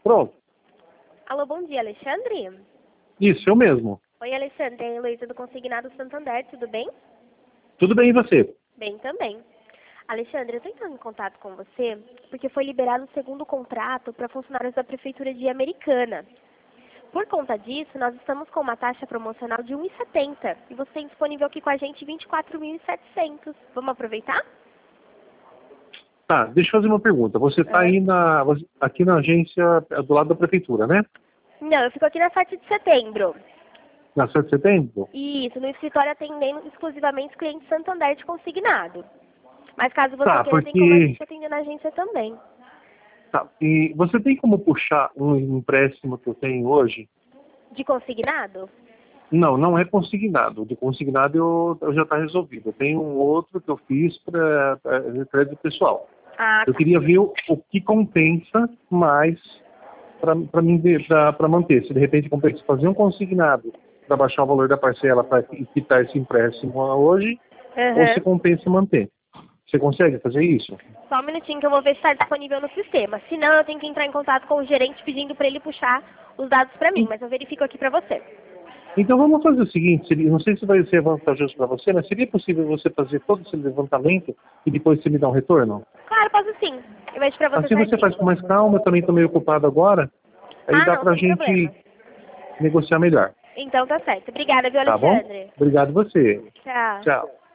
Pronto. Alô, bom dia, Alexandre? Isso, eu mesmo. Oi, Alexandre, é a Heloísa do Consignado Santander, tudo bem? Tudo bem, e você? Bem também. Alexandre, eu estou entrando em contato com você porque foi liberado o segundo contrato para funcionários da Prefeitura de Americana. Por conta disso, nós estamos com uma taxa promocional de R$ 1,70 e você tem disponível aqui com a gente R$ 24.700. Vamos aproveitar? Tá, deixa eu fazer uma pergunta. Você está aí aqui na agência do lado da prefeitura, né? Não, eu fico aqui na 7 de setembro. Na 7 de setembro? Isso, no escritório atendendo exclusivamente os clientes Santander de consignado. Mas caso você Tá, queira, tem como a gente atender na agência também. Tá, e você tem como puxar um empréstimo que eu tenho hoje? De consignado? Não, não é consignado. De consignado eu já está resolvido. Eu tenho um outro que eu fiz para crédito pessoal. Ah, Eu tá. queria ver o que compensa mais para mim para manter. Se de repente compensa fazer um consignado para baixar o valor da parcela para quitar esse empréstimo hoje, ou se compensa manter. Você consegue fazer isso? Só um minutinho que eu vou ver se está disponível no sistema. Se não, eu tenho que entrar em contato com o gerente pedindo para ele puxar os dados para mim, mas eu verifico aqui para você. Então vamos fazer o seguinte, não sei se vai ser vantajoso para você, mas seria possível você fazer todo esse levantamento e depois você me dar um retorno? Claro, posso sim. Eu vejo para você Assim você faz com mais calma, eu também estou meio ocupado agora, aí dá não, para a sem gente problema. negociar melhor. Então tá certo. Obrigada, viu, Tá bom? Alexandre? Obrigado você. Tchau. Tchau.